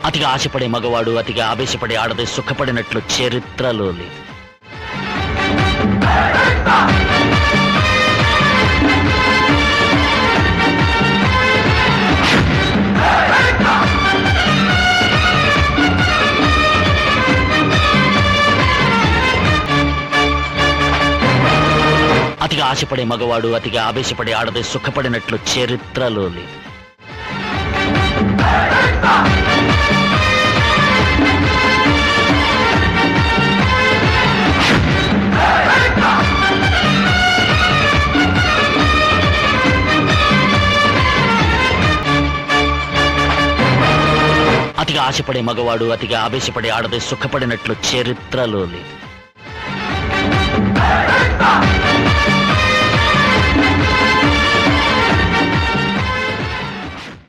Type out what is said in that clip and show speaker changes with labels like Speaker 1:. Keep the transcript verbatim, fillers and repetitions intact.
Speaker 1: అతిగా ఆశపడే మగవాడు అతిగా ఆవేశపడే ఆడది సుఖపడినట్లు చరిత్రలో లేదు. అతిగా ఆశపడే మగవాడు అతిగా ఆవేశపడే ఆడది సుఖపడినట్లు చరిత్రలో లేదు. అతిగా ఆశపడే మగవాడు అతిగా ఆవేశపడే ఆడది సుఖపడినట్లు చరిత్రలో లేదు.